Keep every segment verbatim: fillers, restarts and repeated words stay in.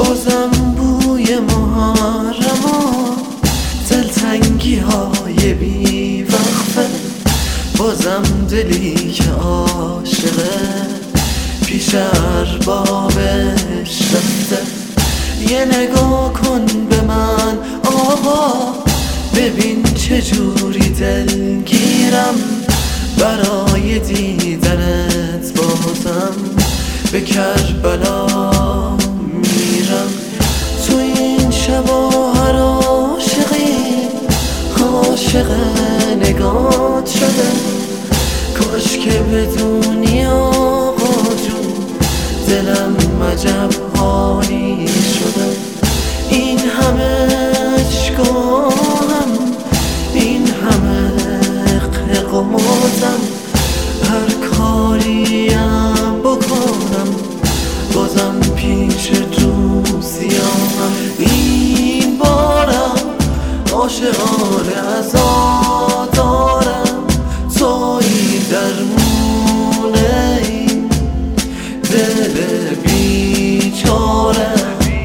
بازم بوی محرم و دلتنگی های بی وقفه، بازم دلی که عاشقه پیش اربابش رفته. یه نگاه کن به من آقا، ببین چجوری دلگیرم، برای دیدنت بازم به کربلا میرم. تو این شبا هر عاشقی عاشق نگات شده، کاش که بدونی آقا جون دلم عجب حالی شده. این همه اشکام، این همه قمازم، هر کاریم بکنم بازم پیش دوستیام. این بارم عاشقانه عزا دارم، تویی درمونه این دل بیچاره.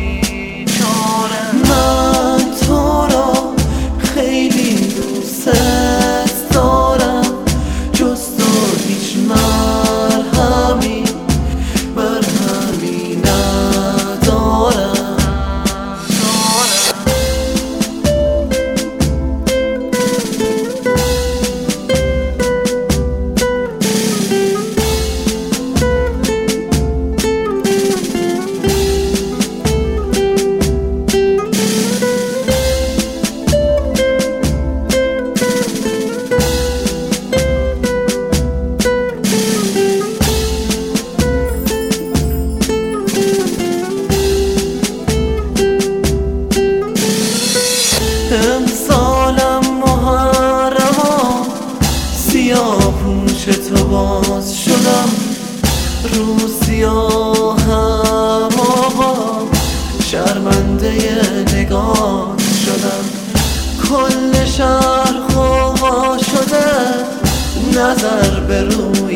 من تو را خیلی دوست دارم، جز تو هیچ مرهمی مرهمی ندارم. امسالم محرما سیاه پوش تو باز شدم، رو سیاهم آقا شرمنده نگاه شدم. کل شهر خواه شده نظر به رو